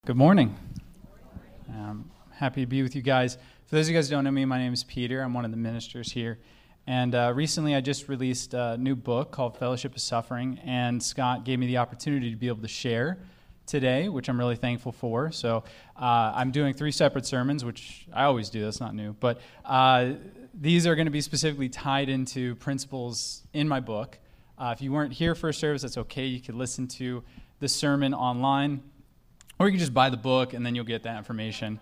Good morning. Happy to be with you guys. For those of you guys who don't know me, my name is Peter. I'm one of the ministers here. And recently I just released a new book called Fellowship of Suffering, and Scott gave me the opportunity to be able to share today, which I'm really thankful for. So I'm doing 3 separate sermons, which I always do. That's not new. But these are going to be specifically tied into principles in my book. If you weren't here for a service, that's okay. You could listen to the sermon online, or you can just buy the book, and then you'll get that information.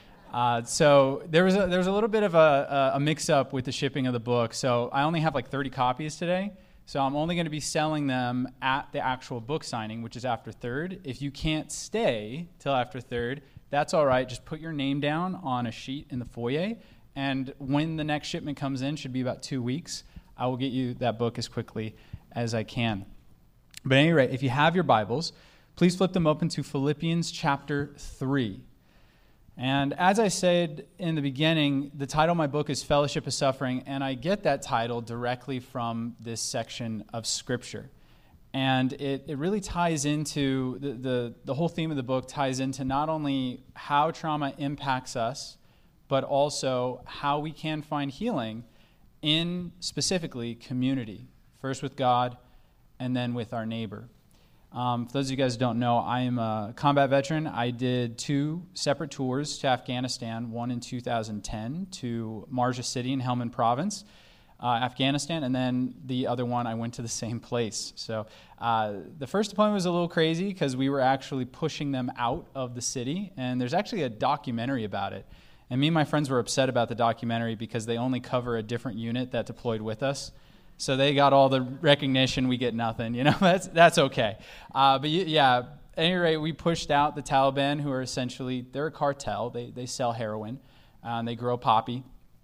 So there was a little bit of a mix-up with the shipping of the book. So I only have like 30 copies today. So I'm only going to be selling them at the actual book signing, which is after 3rd. If you can't stay till after 3rd, that's all right. Just put your name down on a sheet in the foyer. And when the next shipment comes in, should be about 2 weeks, I will get you that book as quickly as I can. But at any rate, if you have your Bibles, please flip them open to Philippians chapter 3. And as I said in the beginning, the title of my book is Fellowship of Suffering, and I get that title directly from this section of Scripture. And it really ties into, the whole theme of the book ties into not only how trauma impacts us, but also how we can find healing in, specifically, community. First with God, and then with our neighbor. For those of you guys who don't know, I am a combat veteran. I did 2 separate tours to Afghanistan, one in 2010 to Marja City in Helmand Province, Afghanistan, and then the other one I went to the same place. So the first deployment was a little crazy because we were actually pushing them out of the city, and there's actually a documentary about it. And me and my friends were upset about the documentary because they only cover a different unit that deployed with us. So they got all the recognition, we get nothing, that's okay. But at any rate, we pushed out the Taliban, who are essentially, they're a cartel, they sell heroin, and they grow poppy.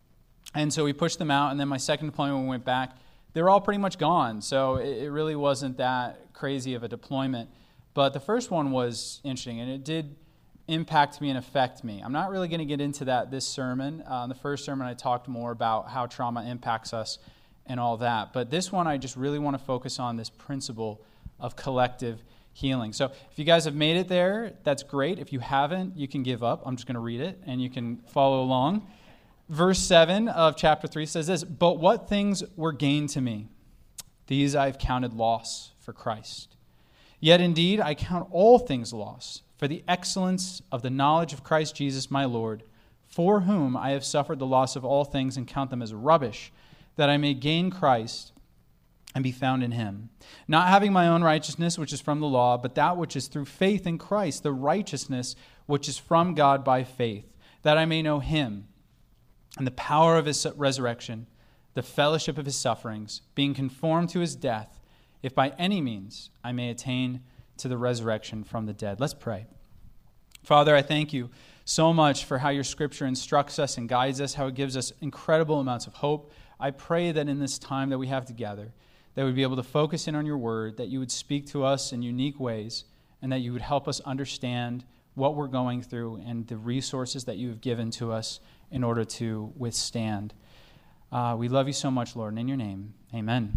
And so we pushed them out, and then my second deployment when we went back, they were all pretty much gone. So it really wasn't that crazy of a deployment. But the first one was interesting, and it did impact me and affect me. I'm not really going to get into that this sermon. In the first sermon, I talked more about how trauma impacts us and all that. But this one, I just really want to focus on this principle of collective healing. So if you guys have made it there, that's great. If you haven't, you can give up. I'm just going to read it, and you can follow along. Verse 7 of chapter 3 says this, "But what things were gain to me? These I have counted loss for Christ. Yet indeed I count all things loss for the excellence of the knowledge of Christ Jesus my Lord, for whom I have suffered the loss of all things and count them as rubbish, that I may gain Christ and be found in him, not having my own righteousness, which is from the law, but that which is through faith in Christ, the righteousness which is from God by faith, that I may know him and the power of his resurrection, the fellowship of his sufferings, being conformed to his death, if by any means I may attain to the resurrection from the dead." Let's pray. Father, I thank you so much for how your scripture instructs us and guides us, how it gives us incredible amounts of hope. I pray that in this time that we have together, that we'd be able to focus in on your word, that you would speak to us in unique ways, and that you would help us understand what we're going through and the resources that you have given to us in order to withstand. We love you so much, Lord, and in your name, amen.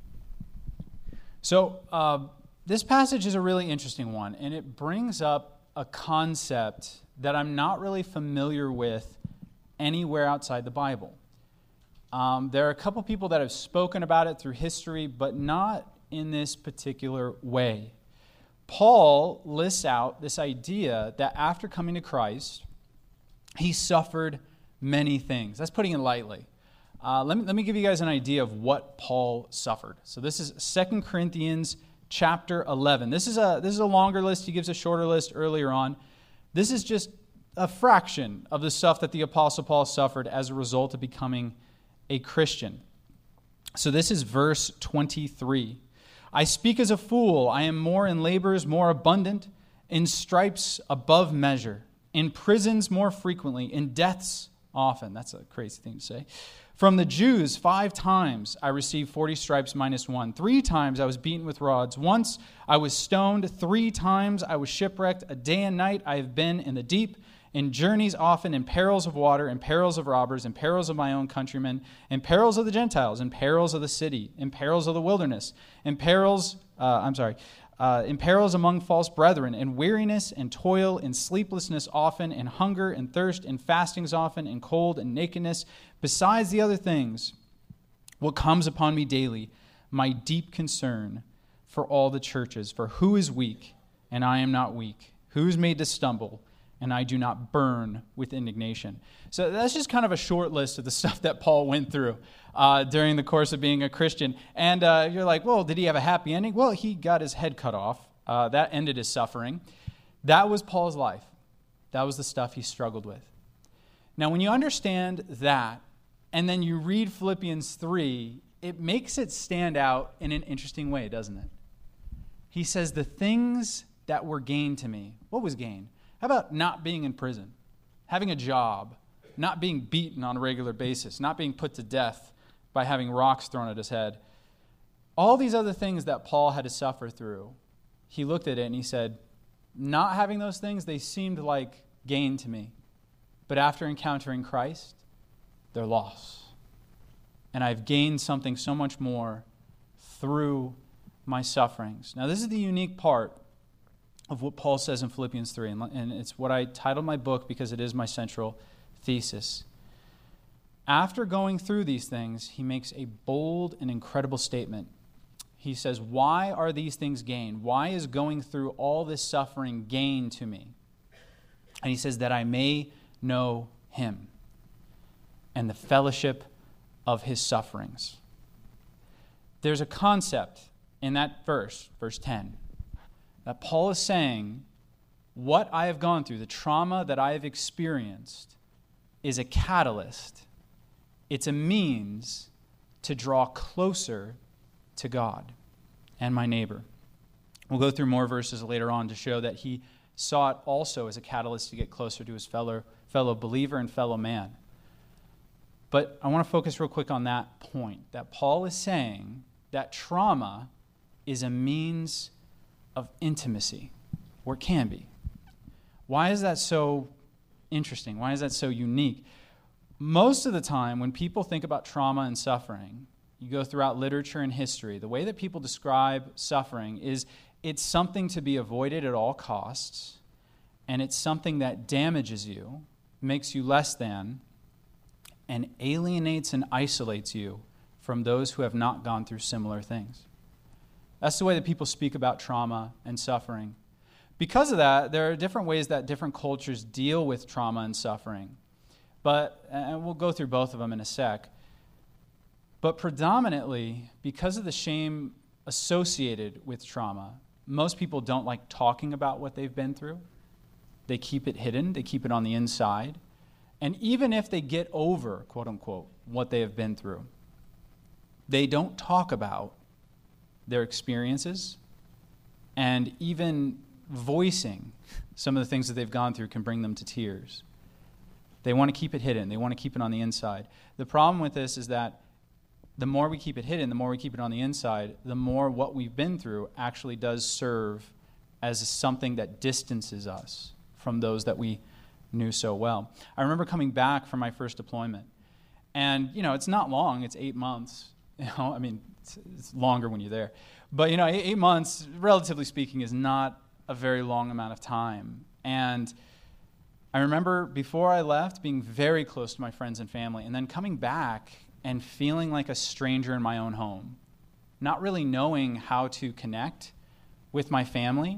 So this passage is a really interesting one, and it brings up a concept that I'm not really familiar with anywhere outside the Bible. There are a couple people that have spoken about it through history, but not in this particular way. Paul lists out this idea that after coming to Christ, he suffered many things. That's putting it lightly. Let me give you guys an idea of what Paul suffered. So this is 2 Corinthians chapter 11. This is a longer list. He gives a shorter list earlier on. This is just a fraction of the stuff that the Apostle Paul suffered as a result of becoming a Christian. So this is verse 23. "I speak as a fool. I am more in labors more abundant, in stripes above measure, in prisons more frequently, in deaths often." That's a crazy thing to say. "From the Jews 5 times I received 40 stripes minus 1. 3 times I was beaten with rods. Once I was stoned. 3 times I was shipwrecked. A day and night I have been in the deep, in journeys often, in perils of water, in perils of robbers, in perils of my own countrymen, in perils of the Gentiles, in perils of the city, in perils of the wilderness, in perils, in perils among false brethren, in weariness and toil, in sleeplessness often, in hunger and thirst, in fastings often, in cold and nakedness, besides the other things, what comes upon me daily, my deep concern for all the churches. For who is weak, and I am not weak? Who is made to stumble, and I do not burn with indignation? So that's just kind of a short list of the stuff that Paul went through during the course of being a Christian. And you're like, well, did he have a happy ending? Well, he got his head cut off. That ended his suffering. That was Paul's life. That was the stuff he struggled with. Now, when you understand that, and then you read Philippians 3, it makes it stand out in an interesting way, doesn't it? He says, the things that were gain to me. What was gain? How about not being in prison, having a job, not being beaten on a regular basis, not being put to death by having rocks thrown at his head? All these other things that Paul had to suffer through, he looked at it and he said, not having those things, they seemed like gain to me. But after encountering Christ, they're loss. And I've gained something so much more through my sufferings. Now, this is the unique part of what Paul says in Philippians 3, and it's what I titled my book because it is my central thesis. After going through these things, he makes a bold and incredible statement. He says, why are these things gain? Why is going through all this suffering gain to me? And he says, that I may know him and the fellowship of his sufferings. There's a concept in that verse 10, that Paul is saying, what I have gone through, the trauma that I have experienced, is a catalyst. It's a means to draw closer to God and my neighbor. We'll go through more verses later on to show that he saw it also as a catalyst to get closer to his fellow believer and fellow man. But I want to focus real quick on that point, that Paul is saying that trauma is a means of intimacy, or it can be. Why is that so interesting? Why is that so unique? Most of the time, when people think about trauma and suffering, you go throughout literature and history, the way that people describe suffering is it's something to be avoided at all costs, and it's something that damages you, makes you less than, and alienates and isolates you from those who have not gone through similar things. That's the way that people speak about trauma and suffering. Because of that, there are different ways that different cultures deal with trauma and suffering. And we'll go through both of them in a sec. But predominantly, because of the shame associated with trauma, most people don't like talking about what they've been through. They keep it hidden. They keep it on the inside. And even if they get over, quote unquote, what they have been through, they don't talk about their experiences, and even voicing some of the things that they've gone through can bring them to tears. They want to keep it hidden. They want to keep it on the inside. The problem with this is that the more we keep it hidden, the more we keep it on the inside, the more what we've been through actually does serve as something that distances us from those that we knew so well. I remember coming back from my first deployment, and it's not long. It's 8 months. It's longer when you're there. But, 8 months, relatively speaking, is not a very long amount of time. And I remember before I left being very close to my friends and family, and then coming back and feeling like a stranger in my own home, not really knowing how to connect with my family.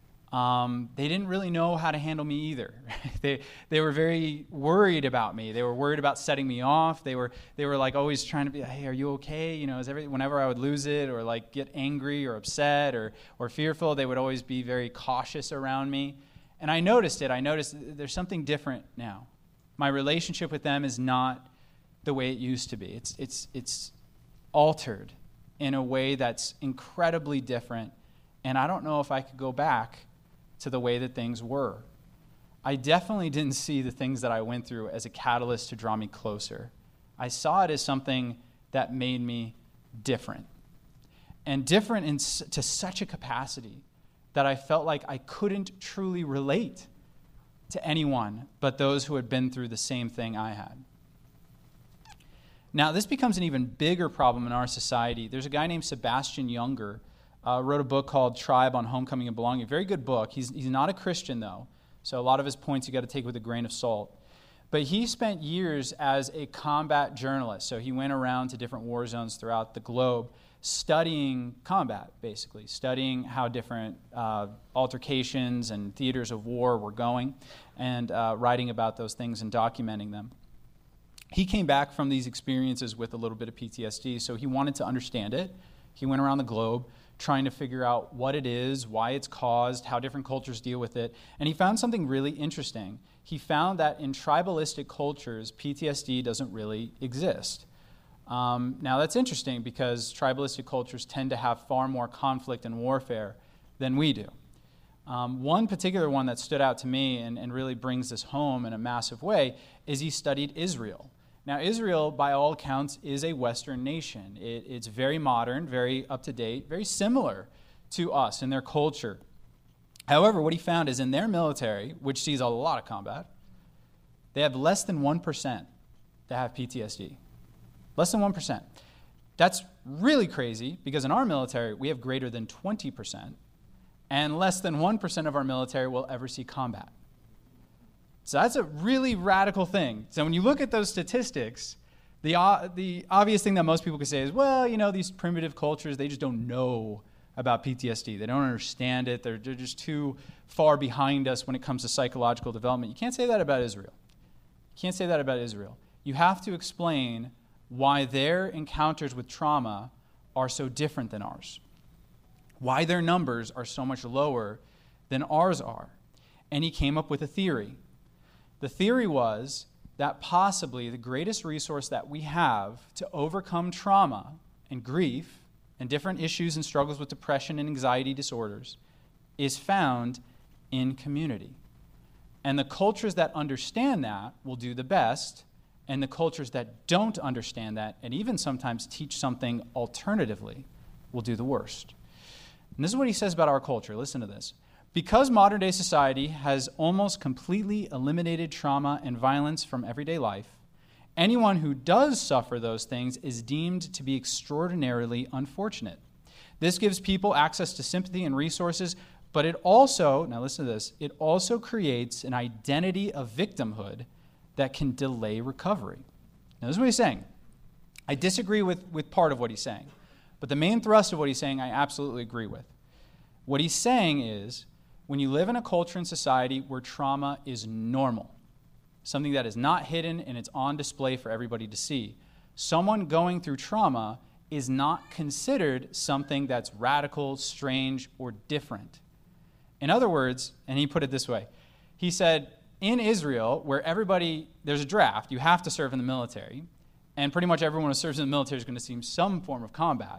They didn't really know how to handle me either. They were very worried about me. They were worried about setting me off. They were like always trying to be, hey, are you okay? Whenever I would lose it or like get angry or upset or fearful, they would always be very cautious around me. And I noticed it. I noticed there's something different now. My relationship with them is not the way it used to be. It's altered in a way that's incredibly different. And I don't know if I could go back to the way that things were. I definitely didn't see the things that I went through as a catalyst to draw me closer. I saw it as something that made me different. And different to such a capacity that I felt like I couldn't truly relate to anyone but those who had been through the same thing I had. Now, this becomes an even bigger problem in our society. There's a guy named Sebastian Junger wrote a book called Tribe on Homecoming and Belonging. Very good book. He's not a Christian, though, so a lot of his points you got to take with a grain of salt. But he spent years as a combat journalist. So he went around to different war zones throughout the globe studying combat, basically, studying how different altercations and theaters of war were going and writing about those things and documenting them. He came back from these experiences with a little bit of PTSD, so he wanted to understand it. He went around the globe trying to figure out what it is, why it's caused, how different cultures deal with it. And he found something really interesting. He found that in tribalistic cultures, PTSD doesn't really exist. Now, that's interesting because tribalistic cultures tend to have far more conflict and warfare than we do. One particular one that stood out to me and really brings this home in a massive way is he studied Israel. Now, Israel, by all accounts, is a Western nation. It's very modern, very up-to-date, very similar to us in their culture. However, what he found is in their military, which sees a lot of combat, they have less than 1% that have PTSD. Less than 1%. That's really crazy because in our military, we have greater than 20%, and less than 1% of our military will ever see combat. So that's a really radical thing. So when you look at those statistics, the obvious thing that most people could say is, well, these primitive cultures, they just don't know about PTSD. They don't understand it. They're just too far behind us when it comes to psychological development. You can't say that about Israel. You can't say that about Israel. You have to explain why their encounters with trauma are so different than ours, why their numbers are so much lower than ours are. And he came up with a theory. The theory was that possibly the greatest resource that we have to overcome trauma and grief and different issues and struggles with depression and anxiety disorders is found in community. And the cultures that understand that will do the best, and the cultures that don't understand that and even sometimes teach something alternatively will do the worst. And this is what he says about our culture. Listen to this. Because modern-day society has almost completely eliminated trauma and violence from everyday life, anyone who does suffer those things is deemed to be extraordinarily unfortunate. This gives people access to sympathy and resources, but it also, now listen to this, it also creates an identity of victimhood that can delay recovery. Now, this is what he's saying. I disagree with part of what he's saying, but the main thrust of what he's saying I absolutely agree with. What he's saying is, when you live in a culture and society where trauma is normal, something that is not hidden and it's on display for everybody to see, someone going through trauma is not considered something that's radical, strange, or different. In other words, and he put it this way, he said, in Israel, where there's a draft, you have to serve in the military, and pretty much everyone who serves in the military is going to see some form of combat.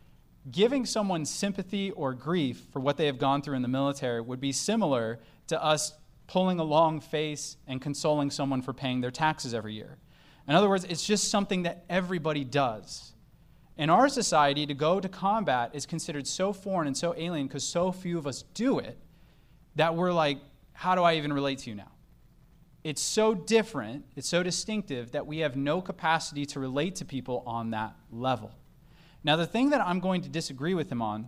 Giving someone sympathy or grief for what they have gone through in the military would be similar to us pulling a long face and consoling someone for paying their taxes every year. In other words, it's just something that everybody does. In our society, to go to combat is considered so foreign and so alien because so few of us do it that we're like, how do I even relate to you now? It's so different, it's so distinctive that we have no capacity to relate to people on that level. Now, the thing that I'm going to disagree with him on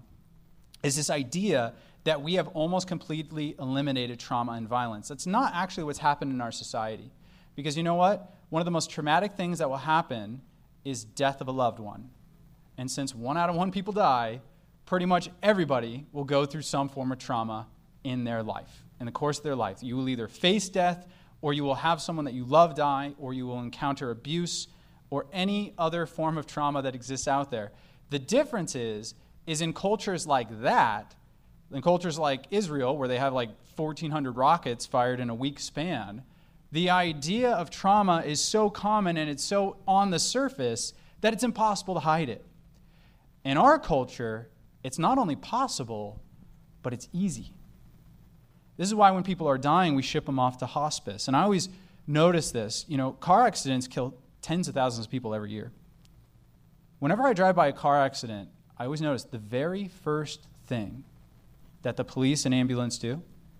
is this idea that we have almost completely eliminated trauma and violence. That's not actually what's happened in our society. Because you know what? One of the most traumatic things that will happen is death of a loved one. And since 1 out of 1 people die, pretty much everybody will go through some form of trauma in their life, in the course of their life. You will either face death, or you will have someone that you love die, or you will encounter abuse, or any other form of trauma that exists out there. The difference is in cultures like that, in cultures like Israel, where they have like 1,400 rockets fired in a week span, the idea of trauma is so common and it's so on the surface that it's impossible to hide it. In our culture, it's not only possible, but it's easy. This is why when people are dying, we ship them off to hospice. And I always notice this. Car accidents kill tens of thousands of people every year. Whenever I drive by a car accident, I always notice the very first thing that the police and ambulance do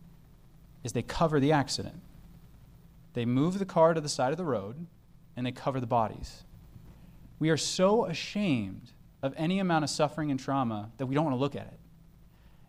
is they cover the accident. They move the car to the side of the road, and they cover the bodies. We are so ashamed of any amount of suffering and trauma that we don't want to look at it.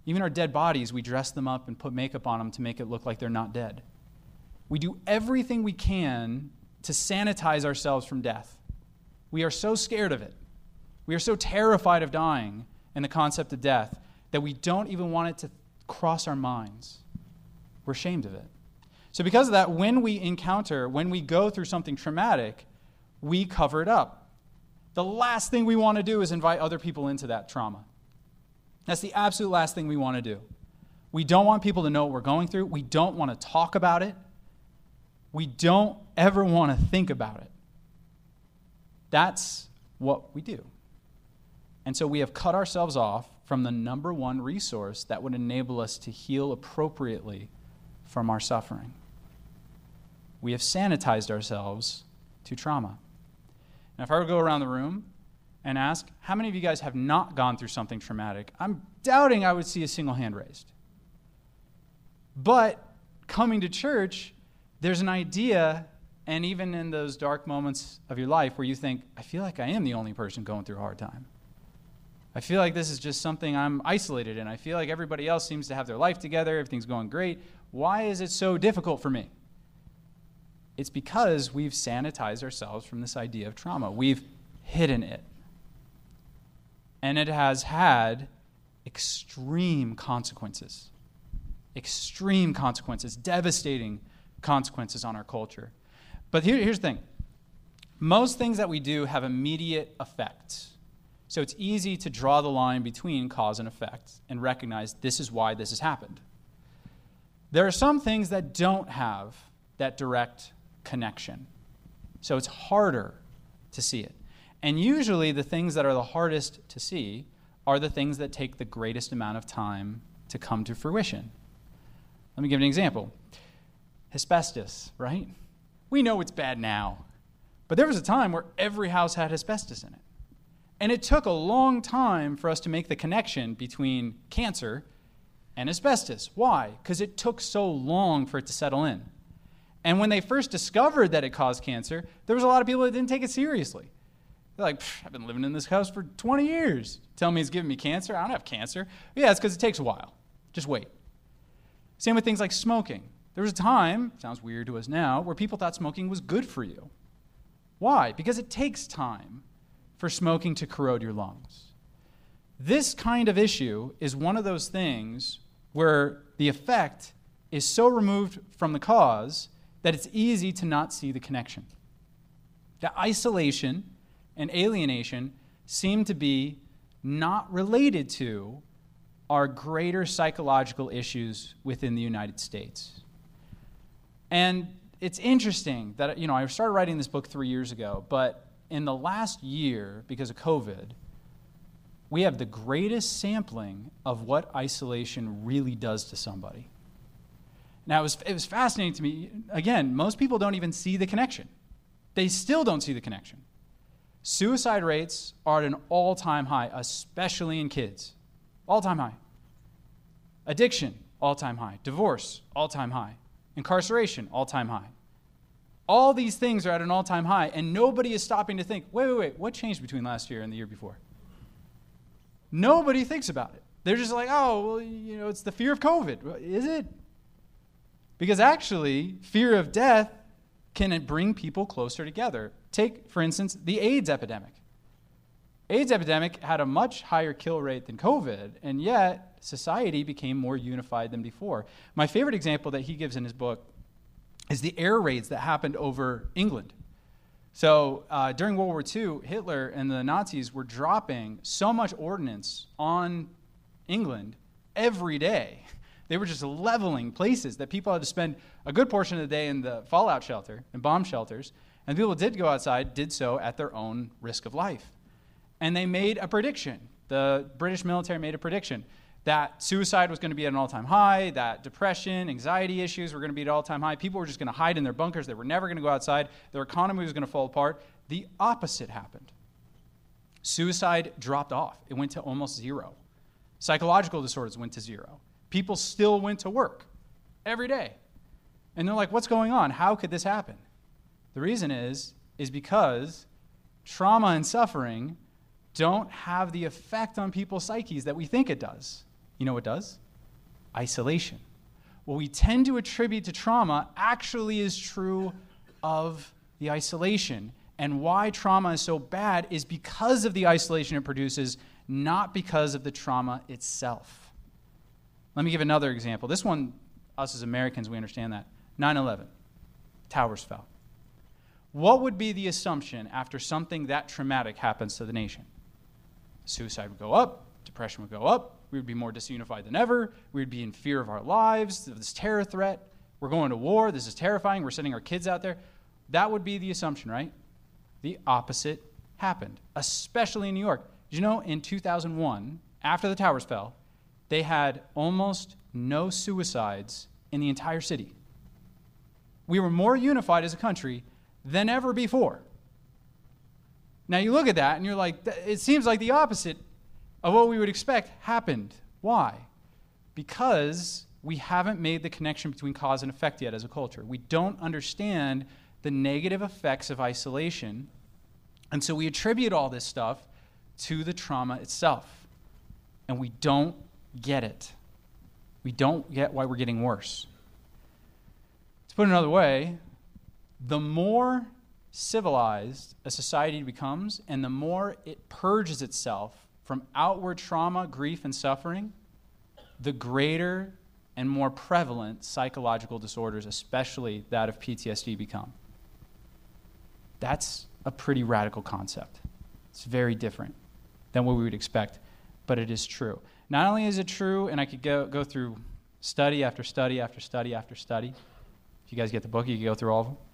Even our dead bodies, we dress them up and put makeup on them to make it look like they're not dead. We do everything we can to sanitize ourselves from death. We are so scared of it. We are so terrified of dying and the concept of death that we don't even want it to cross our minds. We're ashamed of it. So because of that, when we go through something traumatic, we cover it up. The last thing we want to do is invite other people into that trauma. That's the absolute last thing we want to do. We don't want people to know what we're going through. We don't want to talk about it. We don't ever want to think about it. That's what we do. And so we have cut ourselves off from the number one resource that would enable us to heal appropriately from our suffering. We have sanitized ourselves to trauma. Now, if I were to go around the room and ask, how many of you guys have not gone through something traumatic? I'm doubting I would see a single hand raised. But coming to church, there's an idea, and even in those dark moments of your life where you think, I feel like I am the only person going through a hard time. I feel like this is just something I'm isolated in. I feel like everybody else seems to have their life together. Everything's going great. Why is it so difficult for me? It's because we've sanitized ourselves from this idea of trauma. We've hidden it. And it has had extreme consequences. Extreme consequences, devastating consequences on our culture. But here's the thing. Most things that we do have immediate effects. So it's easy to draw the line between cause and effect and recognize this is why this has happened. There are some things that don't have that direct connection. So it's harder to see it. And usually the things that are the hardest to see are the things that take the greatest amount of time to come to fruition. Let me give an example. Asbestos, right? We know it's bad now. But there was a time where every house had asbestos in it. And it took a long time for us to make the connection between cancer and asbestos. Why? Because it took so long for it to settle in. And when they first discovered that it caused cancer, there was a lot of people that didn't take it seriously. They're like, I've been living in this house for 20 years. Tell me it's giving me cancer? I don't have cancer. Yeah, it's because it takes a while. Just wait. Same with things like smoking. There was a time, sounds weird to us now, where people thought smoking was good for you. Why? Because it takes time for smoking to corrode your lungs. This kind of issue is one of those things where the effect is so removed from the cause that it's easy to not see the connection. The isolation and alienation seem to be not related to our greater psychological issues within the United States. And it's interesting that, I started writing this book 3 years ago, but in the last year, because of COVID, we have the greatest sampling of what isolation really does to somebody. Now, it was fascinating to me. Again, most people don't even see the connection. They still don't see the connection. Suicide rates are at an all-time high, especially in kids. All-time high. Addiction, all-time high. Divorce, all-time high. Incarceration, all-time high. All these things are at an all-time high, and nobody is stopping to think, wait, what changed between last year and the year before? Nobody thinks about it. They're just like, it's the fear of COVID. Is it? Because actually, fear of death can bring people closer together. Take, for instance, the AIDS epidemic. AIDS epidemic had a much higher kill rate than COVID, and yet society became more unified than before. My favorite example that he gives in his book is the air raids that happened over England. So during World War II, Hitler and the Nazis were dropping so much ordnance on England every day. They were just leveling places that people had to spend a good portion of the day in the fallout shelter and bomb shelters. And people who did go outside did so at their own risk of life. And they made a prediction. The British military made a prediction that suicide was going to be at an all-time high, that depression, anxiety issues were going to be at an all-time high. People were just going to hide in their bunkers. They were never going to go outside. Their economy was going to fall apart. The opposite happened. Suicide dropped off. It went to almost zero. Psychological disorders went to zero. People still went to work every day. And they're like, what's going on? How could this happen? The reason is because trauma and suffering don't have the effect on people's psyches that we think it does. You know what does? isolation. What we tend to attribute to trauma actually is true of the isolation. And why trauma is so bad is because of the isolation it produces, not because of the trauma itself. Let me give another example. This one, us as Americans, we understand that. 9/11, towers fell. What would be the assumption after something that traumatic happens to the nation? Suicide would go up, depression would go up, we would be more disunified than ever, we would be in fear of our lives, of this terror threat, we're going to war, this is terrifying, we're sending our kids out there. That would be the assumption, right? The opposite happened, especially in New York. Did you know in 2001, after the towers fell, they had almost no suicides in the entire city? We were more unified as a country than ever before. Now you look at that and you're like, it seems like the opposite of what we would expect happened. Why? Because we haven't made the connection between cause and effect yet as a culture. We don't understand the negative effects of isolation, and so we attribute all this stuff to the trauma itself, and we don't get it. We don't get why we're getting worse. To put it another way, the more civilized a society becomes and the more it purges itself from outward trauma, grief, and suffering, the greater and more prevalent psychological disorders, especially that of PTSD, become. That's a pretty radical concept. It's very different than what we would expect, but it is true. Not only is it true, and I could go through study after study after study after study. If you guys get the book, you can go through all of them.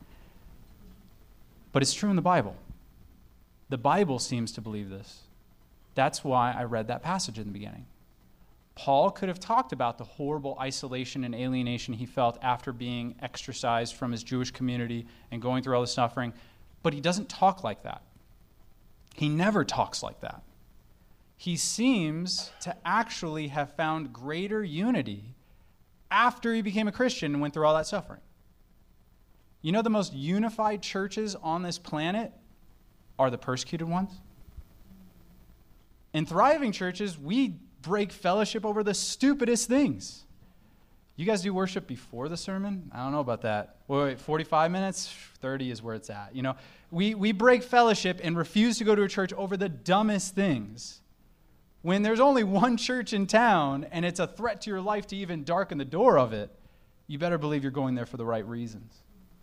But it's true in the Bible. The Bible seems to believe this. That's why I read that passage in the beginning. Paul could have talked about the horrible isolation and alienation he felt after being exorcised from his Jewish community and going through all the suffering, but he doesn't talk like that. He never talks like that. He seems to actually have found greater unity after he became a Christian and went through all that suffering. You know, the most unified churches on this planet are the persecuted ones. In thriving churches, we break fellowship over the stupidest things. You guys do worship before the sermon? I don't know about that. Wait, 45 minutes? 30 is where it's at. You know, we break fellowship and refuse to go to a church over the dumbest things. When there's only one church in town and it's a threat to your life to even darken the door of it, you better believe you're going there for the right reasons.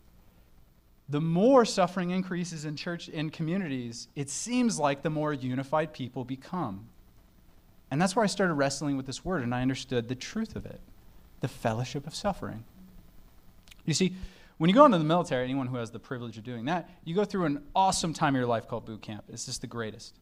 The more suffering increases in church and communities, it seems like the more unified people become. And that's where I started wrestling with this word, and I understood the truth of it, the fellowship of suffering. You see, when you go into the military, anyone who has the privilege of doing that, you go through an awesome time of your life called boot camp. It's just the greatest.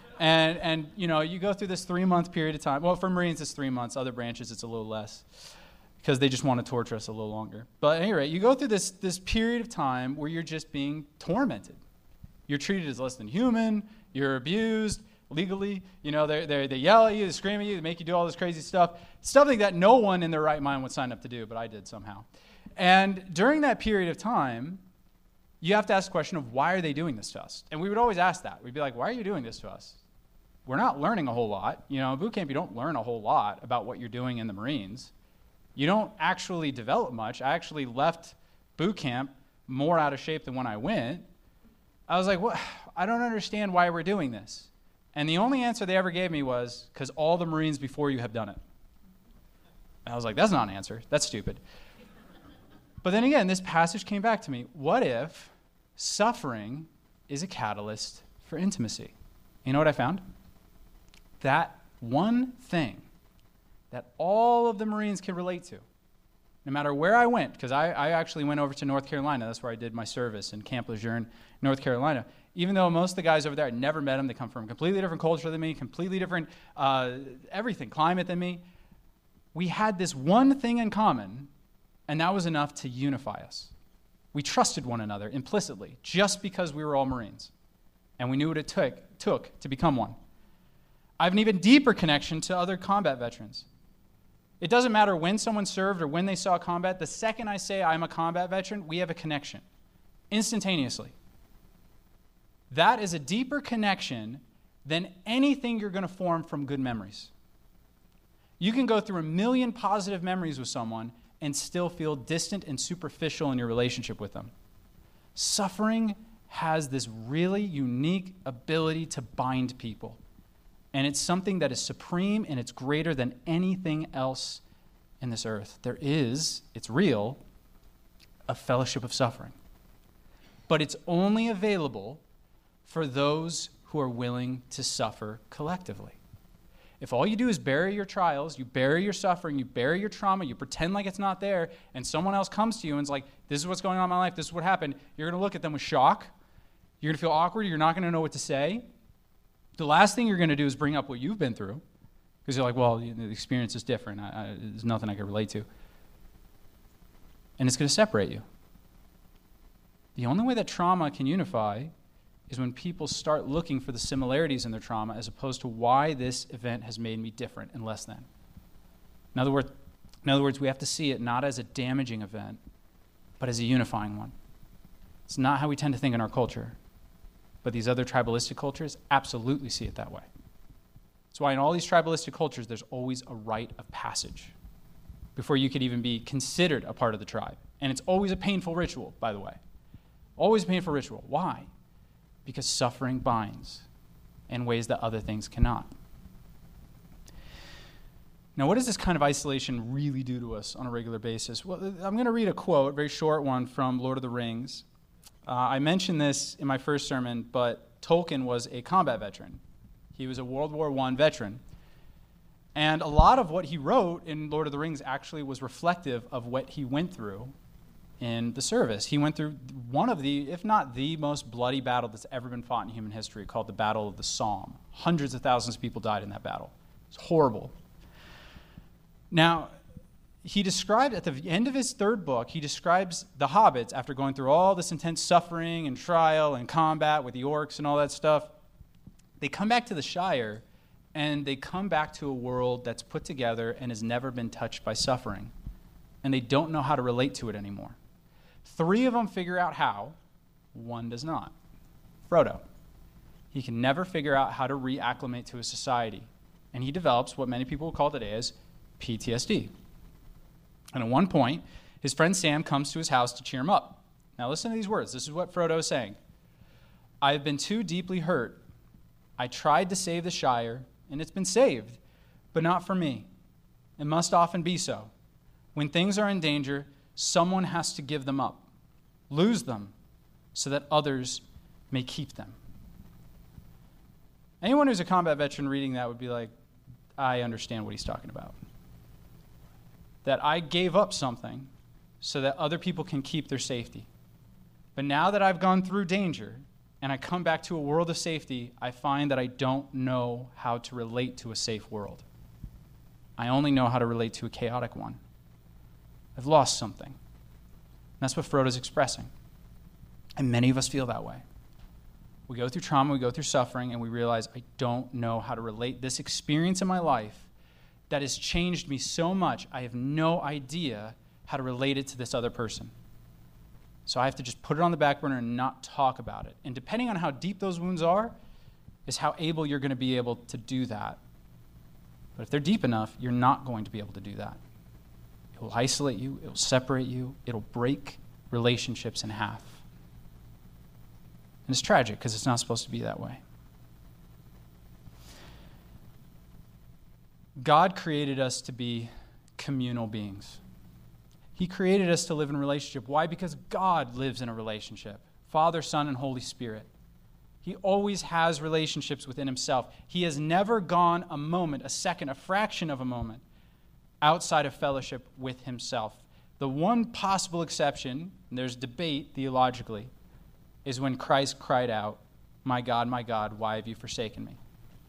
And you know, you go through this 3-month period of time. Well, for Marines, it's 3 months. Other branches, it's a little less because they just want to torture us a little longer. But at any rate, you go through this period of time where you're just being tormented. You're treated as less than human. You're abused legally. You know, they yell at you, they scream at you, they make you do all this crazy stuff. Something that no one in their right mind would sign up to do, but I did somehow. And during that period of time, you have to ask the question of why are they doing this to us? And we would always ask that. We'd be like, why are you doing this to us? We're not learning a whole lot. You know, in boot camp, you don't learn a whole lot about what you're doing in the Marines. You don't actually develop much. I actually left boot camp more out of shape than when I went. I was like, what? I don't understand why we're doing this. And the only answer they ever gave me was, because all the Marines before you have done it. And I was like, that's not an answer. That's stupid. But then again, this passage came back to me. What if suffering is a catalyst for intimacy? You know what I found? That one thing that all of the Marines can relate to, no matter where I went, because I actually went over to North Carolina. That's where I did my service in Camp Lejeune, North Carolina. Even though most of the guys over there, I never met them. They come from a completely different culture than me, completely different everything, climate than me. We had this one thing in common, and that was enough to unify us. We trusted one another implicitly, just because we were all Marines. And we knew what it took to become one. I have an even deeper connection to other combat veterans. It doesn't matter when someone served or when they saw combat. The second I say I'm a combat veteran, we have a connection, instantaneously. That is a deeper connection than anything you're going to form from good memories. You can go through 1,000,000 positive memories with someone and still feel distant and superficial in your relationship with them. Suffering has this really unique ability to bind people. And it's something that is supreme and it's greater than anything else in this earth. There is, it's real, a fellowship of suffering. But it's only available for those who are willing to suffer collectively. If all you do is bury your trials, you bury your suffering, you bury your trauma, you pretend like it's not there, and someone else comes to you and is like, this is what's going on in my life, this is what happened, you're going to look at them with shock. You're going to feel awkward. You're not going to know what to say. The last thing you're going to do is bring up what you've been through because you're like, well, the experience is different. There's nothing I can relate to. And it's going to separate you. The only way that trauma can unify is when people start looking for the similarities in their trauma as opposed to why this event has made me different and less than. In other words, we have to see it not as a damaging event, but as a unifying one. It's not how we tend to think in our culture. But these other tribalistic cultures absolutely see it that way. That's why in all these tribalistic cultures, there's always a rite of passage before you could even be considered a part of the tribe. And it's always a painful ritual, by the way. Always a painful ritual. Why? Because suffering binds in ways that other things cannot. Now, what does this kind of isolation really do to us on a regular basis? Well, I'm going to read a quote, a very short one from Lord of the Rings. I mentioned this in my first sermon, but Tolkien was a combat veteran. He was a World War I veteran. And a lot of what he wrote in Lord of the Rings actually was reflective of what he went through in the service. He went through one of the, if not the most bloody battle that's ever been fought in human history, called the Battle of the Somme. Hundreds of thousands of people died in that battle. It's horrible. Now, he described, at the end of his third book, he describes the hobbits, after going through all this intense suffering and trial and combat with the orcs and all that stuff, they come back to the Shire, and they come back to a world that's put together and has never been touched by suffering. And they don't know how to relate to it anymore. 3 of them figure out how, 1 does not. Frodo. He can never figure out how to reacclimate to a society. And he develops what many people call today as PTSD. And at one point, his friend Sam comes to his house to cheer him up. Now listen to these words. This is what Frodo is saying. I have been too deeply hurt. I tried to save the Shire, and it's been saved, but not for me. It must often be so. When things are in danger, someone has to give them up, lose them, so that others may keep them. Anyone who's a combat veteran reading that would be like, I understand what he's talking about. That I gave up something so that other people can keep their safety. But now that I've gone through danger and I come back to a world of safety, I find that I don't know how to relate to a safe world. I only know how to relate to a chaotic one. I've lost something. And that's what Frodo's expressing. And many of us feel that way. We go through trauma, we go through suffering, and we realize I don't know how to relate this experience in my life that has changed me so much, I have no idea how to relate it to this other person. So I have to just put it on the back burner and not talk about it. And depending on how deep those wounds are, is how able you're going to be able to do that. But if they're deep enough, you're not going to be able to do that. It will isolate you, it will separate you, it'll break relationships in half. And it's tragic because it's not supposed to be that way. God created us to be communal beings. He created us to live in a relationship. Why? Because God lives in a relationship. Father, Son, and Holy Spirit. He always has relationships within himself. He has never gone a moment, a second, a fraction of a moment outside of fellowship with himself. The one possible exception, and there's debate theologically, is when Christ cried out, my God, why have you forsaken me?"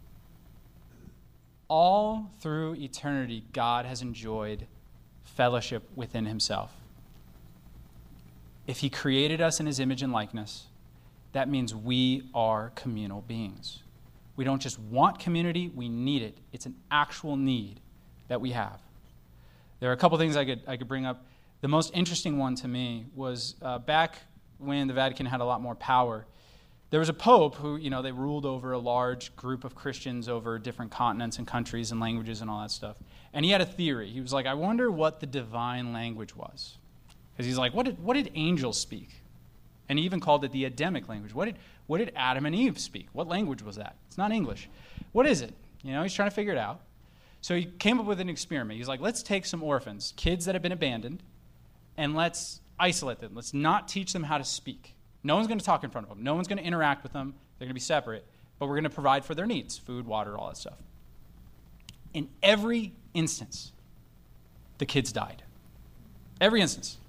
All through eternity, God has enjoyed fellowship within himself. If he created us in his image and likeness, that means we are communal beings. We don't just want community, we need it. It's an actual need that we have. There are a couple things I could bring up. The most interesting one to me was back when the Vatican had a lot more power. There was a pope who, they ruled over a large group of Christians over different continents and countries and languages and all that stuff. And he had a theory. He was like, I wonder what the divine language was. Because he's like, what did angels speak? And he even called it the Adamic language. What did Adam and Eve speak? What language was that? It's not English. What is it? He's trying to figure it out. So he came up with an experiment. He's like, let's take some orphans, kids that have been abandoned, and let's isolate them. Let's not teach them how to speak. No one's going to talk in front of them. No one's going to interact with them. They're going to be separate. But we're going to provide for their needs, food, water, all that stuff. In every instance, the kids died. Every instance.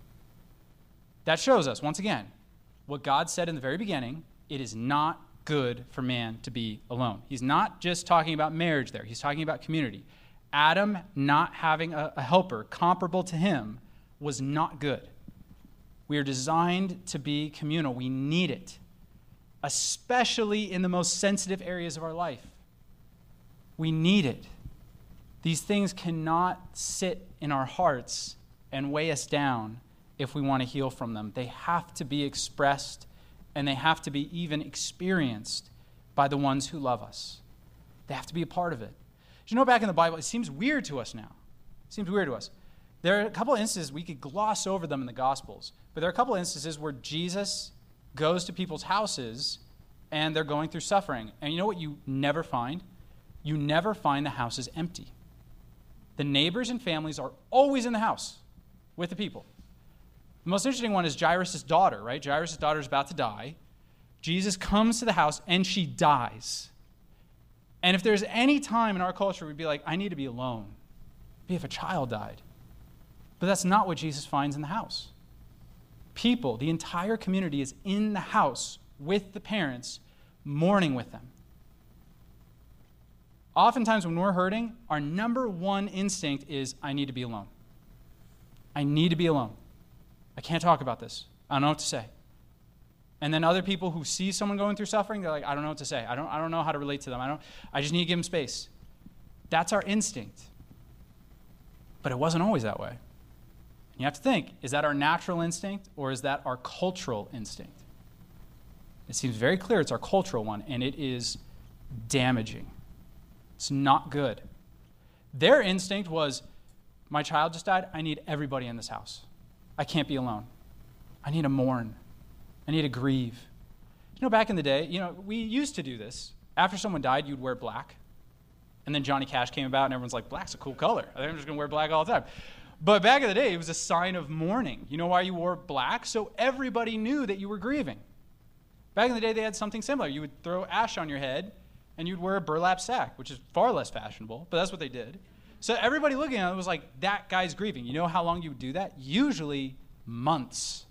That shows us, once again, what God said in the very beginning, it is not good for man to be alone. He's not just talking about marriage there. He's talking about community. Adam not having a helper comparable to him was not good. We are designed to be communal. We need it, especially in the most sensitive areas of our life. We need it. These things cannot sit in our hearts and weigh us down if we want to heal from them. They have to be expressed, and they have to be even experienced by the ones who love us. They have to be a part of it. Back in the Bible, it seems weird to us now. It seems weird to us. There are a couple of instances, we could gloss over them in the Gospels, but there are a couple of instances where Jesus goes to people's houses and they're going through suffering. And you know what you never find? You never find the houses empty. The neighbors and families are always in the house with the people. The most interesting one is Jairus' daughter, right? Jairus' daughter is about to die. Jesus comes to the house and she dies. And if there's any time in our culture we'd be like, I need to be alone, it'd be if a child died. But that's not what Jesus finds in the house. People, the entire community is in the house with the parents, mourning with them. Oftentimes when we're hurting, our number one instinct is, I need to be alone. I need to be alone. I can't talk about this. I don't know what to say. And then other people who see someone going through suffering, they're like, I don't know what to say. I don't know how to relate to them. I just need to give them space. That's our instinct. But it wasn't always that way. You have to think, is that our natural instinct or is that our cultural instinct? It seems very clear it's our cultural one, and it is damaging. It's not good. Their instinct was, my child just died. I need everybody in this house. I can't be alone. I need to mourn. I need to grieve. Back in the day, we used to do this. After someone died, you'd wear black. And then Johnny Cash came about, and everyone's like, black's a cool color. I think I'm just going to wear black all the time. But back in the day, it was a sign of mourning. You know why you wore black? So everybody knew that you were grieving. Back in the day, they had something similar. You would throw ash on your head, and you'd wear a burlap sack, which is far less fashionable, but that's what they did. So everybody looking at it was like, that guy's grieving. You know how long you would do that? Usually months.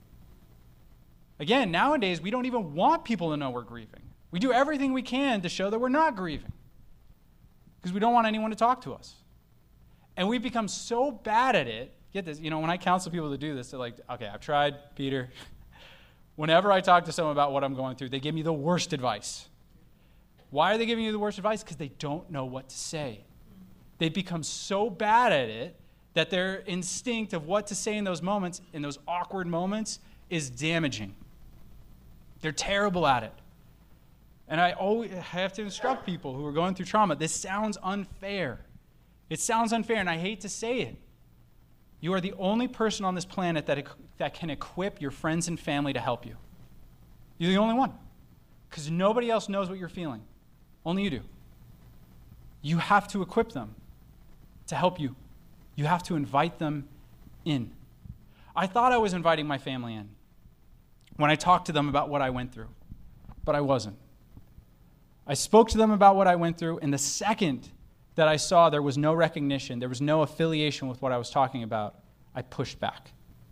Again, nowadays, we don't even want people to know we're grieving. We do everything we can to show that we're not grieving because we don't want anyone to talk to us. And we've become so bad at it. Get this, when I counsel people to do this, they're like, okay, I've tried, Peter. Whenever I talk to someone about what I'm going through, they give me the worst advice. Why are they giving you the worst advice? Because they don't know what to say. They've become so bad at it that their instinct of what to say in those moments, in those awkward moments, is damaging. They're terrible at it. And I always have to instruct people who are going through trauma, this sounds unfair. It sounds unfair, and I hate to say it. You are the only person on this planet that can equip your friends and family to help you. You're the only one. Because nobody else knows what you're feeling. Only you do. You have to equip them to help you. You have to invite them in. I thought I was inviting my family in when I talked to them about what I went through, but I wasn't. I spoke to them about what I went through, and the second that I saw there was no recognition, there was no affiliation with what I was talking about, I pushed back.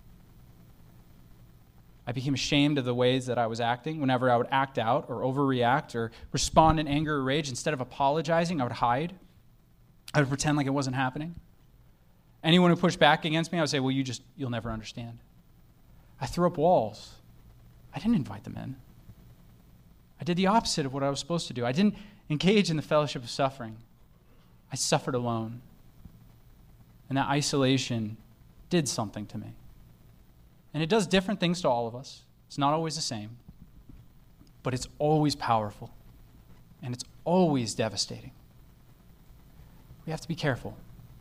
I became ashamed of the ways that I was acting. Whenever I would act out or overreact or respond in anger or rage, instead of apologizing, I would hide. I would pretend like it wasn't happening. Anyone who pushed back against me, I would say, well, you'll never understand. I threw up walls. I didn't invite them in. I did the opposite of what I was supposed to do. I didn't engage in the fellowship of suffering. I suffered alone. And that isolation did something to me. And it does different things to all of us. It's not always the same. but it's always powerful, and it's always devastating. We have to be careful.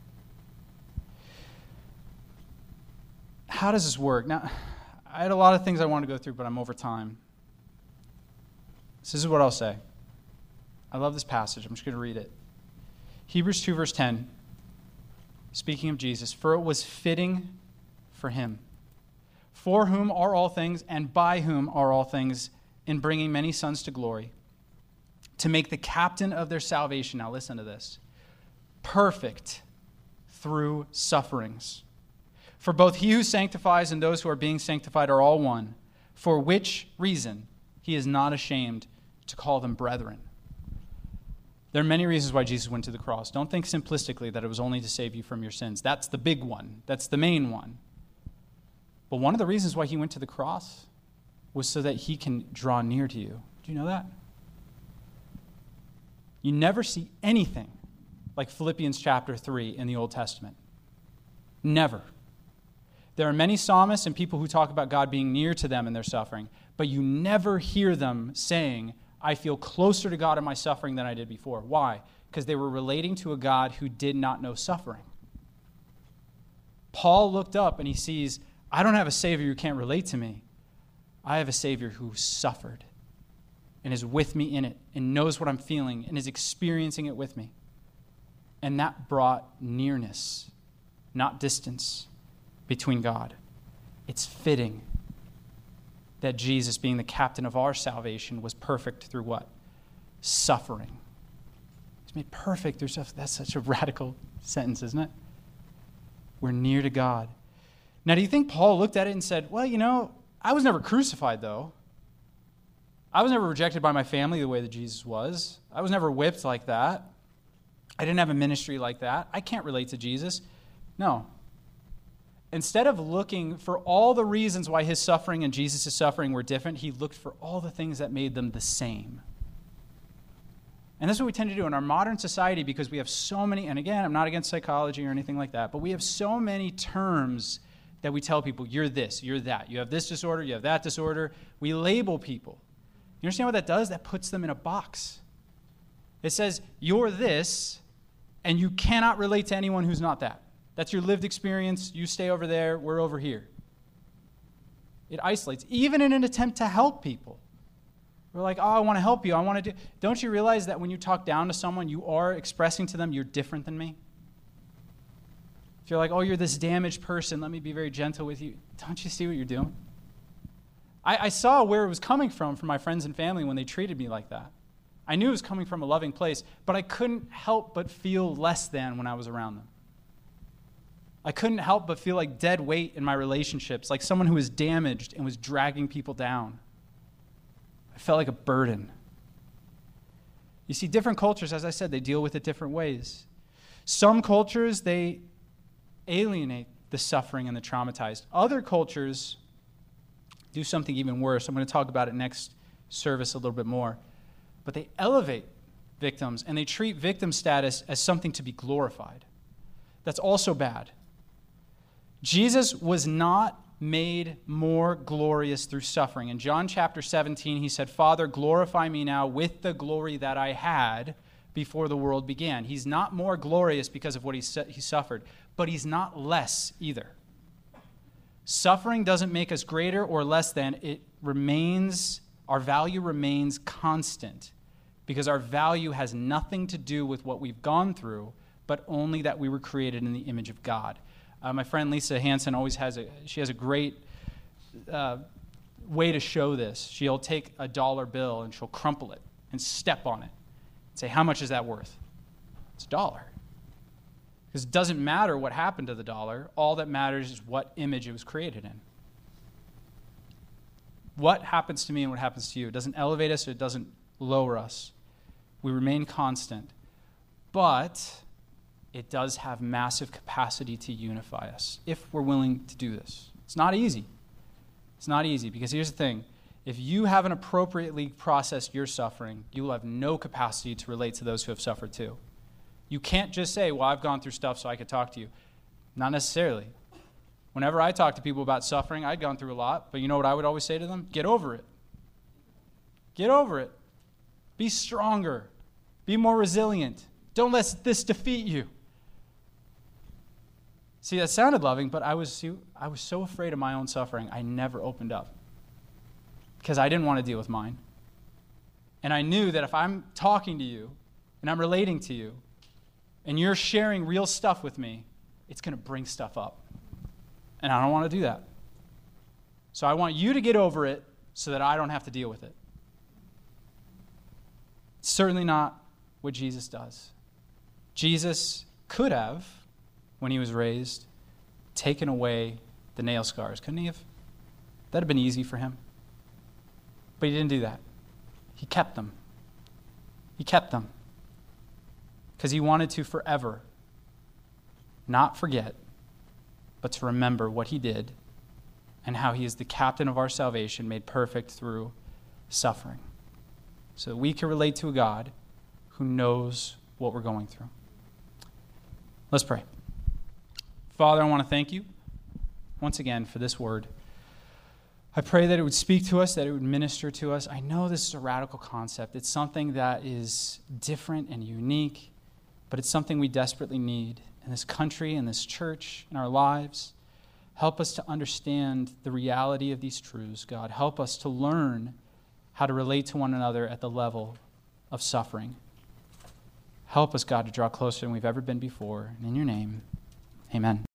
How does this work? Now, I had a lot of things I wanted to go through, but I'm over time. This is what I'll say. I love this passage. I'm just going to read it. Hebrews 2, verse 10, speaking of Jesus, for it was fitting for him, for whom are all things and by whom are all things, in bringing many sons to glory, to make the captain of their salvation, now listen to this, perfect through sufferings. For both he who sanctifies and those who are being sanctified are all one, for which reason he is not ashamed to call them brethren. There are many reasons why Jesus went to the cross. Don't think simplistically that it was only to save you from your sins. That's the big one. That's the main one. But one of the reasons why he went to the cross was so that he can draw near to you. Do you know that? You never see anything like Philippians chapter 3 in the Old Testament. Never. There are many psalmists and people who talk about God being near to them in their suffering, but you never hear them saying, I feel closer to God in my suffering than I did before. Why? Because they were relating to a God who did not know suffering. Paul looked up and he sees, I don't have a Savior who can't relate to me. I have a Savior who suffered and is with me in it and knows what I'm feeling and is experiencing it with me. And that brought nearness, not distance, between God. It's fitting that Jesus, being the captain of our salvation, was perfect through what? Suffering. He's made perfect through suffering. That's such a radical sentence, isn't it? We're near to God. Now, do you think Paul looked at it and said, well, you know, I was never crucified, though. I was never rejected by my family the way that Jesus was. I was never whipped like that. I didn't have a ministry like that. I can't relate to Jesus. No. Instead of looking for all the reasons why his suffering and Jesus' suffering were different, he looked for all the things that made them the same. And that's what we tend to do in our modern society, because we have so many, and again, I'm not against psychology or anything like that, but we have so many terms that we tell people, you're this, you're that. You have this disorder, you have that disorder. We label people. You understand what that does? That puts them in a box. It says, you're this, and you cannot relate to anyone who's not that. That's your lived experience. You stay over there. We're over here. It isolates, even in an attempt to help people. We're like, oh, I want to help you. I want to do. Don't you realize that when you talk down to someone, you are expressing to them, you're different than me? If you're like, oh, you're this damaged person, let me be very gentle with you. Don't you see what you're doing? I saw where it was coming from my friends and family when they treated me like that. I knew it was coming from a loving place, but I couldn't help but feel less than when I was around them. I couldn't help but feel like dead weight in my relationships, like someone who was damaged and was dragging people down. I felt like a burden. You see, different cultures, as I said, they deal with it different ways. Some cultures, they alienate the suffering and the traumatized. Other cultures do something even worse. I'm going to talk about it next service a little bit more. But they elevate victims, and they treat victim status as something to be glorified. That's also bad. Jesus was not made more glorious through suffering. In John chapter 17, he said, Father, glorify me now with the glory that I had before the world began. He's not more glorious because of what he suffered, but he's not less either. Suffering doesn't make us greater or less than. It remains, our value remains constant, because our value has nothing to do with what we've gone through, but only that we were created in the image of God. My friend Lisa Hansen always has a great way to show this. She'll take a dollar bill and she'll crumple it and step on it and say, how much is that worth? It's $1. Because it doesn't matter what happened to the dollar. All that matters is what image it was created in. What happens to me and what happens to you? It doesn't elevate us, or it doesn't lower us. We remain constant. But it does have massive capacity to unify us if we're willing to do this. It's not easy. It's not easy, because here's the thing. If you haven't appropriately processed your suffering, you will have no capacity to relate to those who have suffered too. You can't just say, well, I've gone through stuff so I could talk to you. Not necessarily. Whenever I talk to people about suffering, I'd gone through a lot, but you know what I would always say to them? Get over it. Get over it. Be stronger. Be more resilient. Don't let this defeat you. See, that sounded loving, but I was so afraid of my own suffering, I never opened up because I didn't want to deal with mine. And I knew that if I'm talking to you and I'm relating to you and you're sharing real stuff with me, it's going to bring stuff up. And I don't want to do that. So I want you to get over it so that I don't have to deal with it. It's certainly not what Jesus does. Jesus could have, when he was raised, taken away the nail scars. Couldn't he have? That'd have been easy for him. But he didn't do that. He kept them. He kept them. Because he wanted to forever not forget, but to remember what he did and how he is the captain of our salvation made perfect through suffering. So that we can relate to a God who knows what we're going through. Let's pray. Father, I want to thank you once again for this word. I pray that it would speak to us, that it would minister to us. I know this is a radical concept. It's something that is different and unique, but it's something we desperately need in this country, in this church, in our lives. Help us to understand the reality of these truths, God. Help us to learn how to relate to one another at the level of suffering. Help us, God, to draw closer than we've ever been before. And in your name, amen.